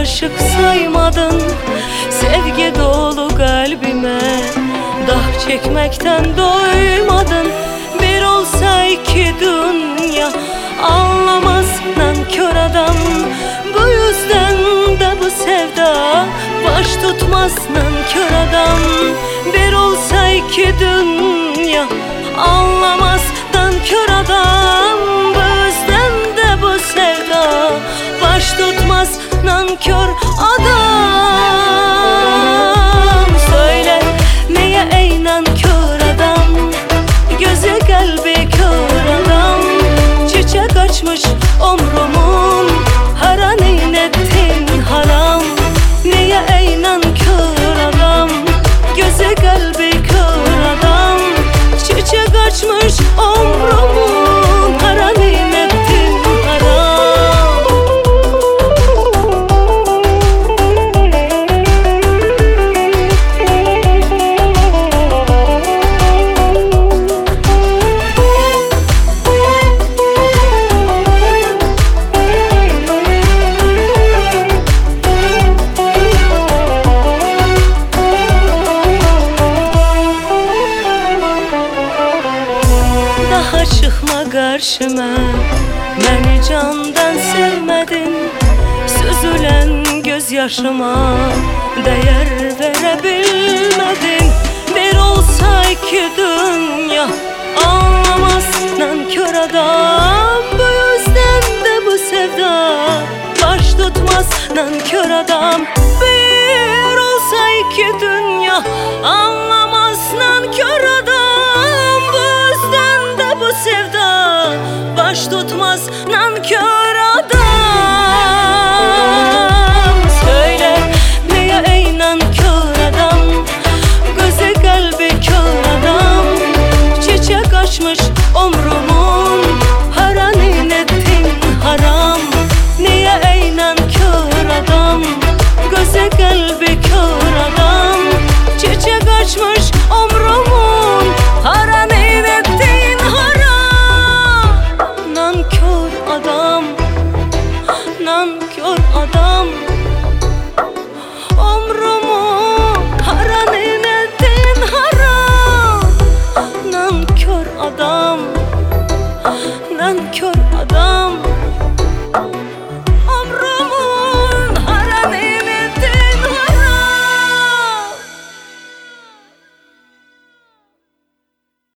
aşık saymadın sevgi dolu kalbime. Dah çekmekten doymadın. Bir olsa iki dünya anlamaz nankör adam. Bu yüzden de bu sevda baş tutmaz nankör adam. Bir olsa iki dünya anlamaz nankör adam. Bu yüzden de bu sevda baş tutmaz nankör adam. Söyle neye ey nankör adam, gözü kalbi kör adam. Çiçek açmış omrumun, haran eylettin haram. Niye ey nankör adam, gözü kalbi kör adam. Çiçek açmış omrumun, haran eylettin haram. Daha çıkma karşıma, beni candan sevmedin. Süzülen gözyaşıma değer verebilmedin. Bir olsa iki dünya anlamaz nankör adam. Bu yüzden de bu sevda baş tutmaz nankör adam.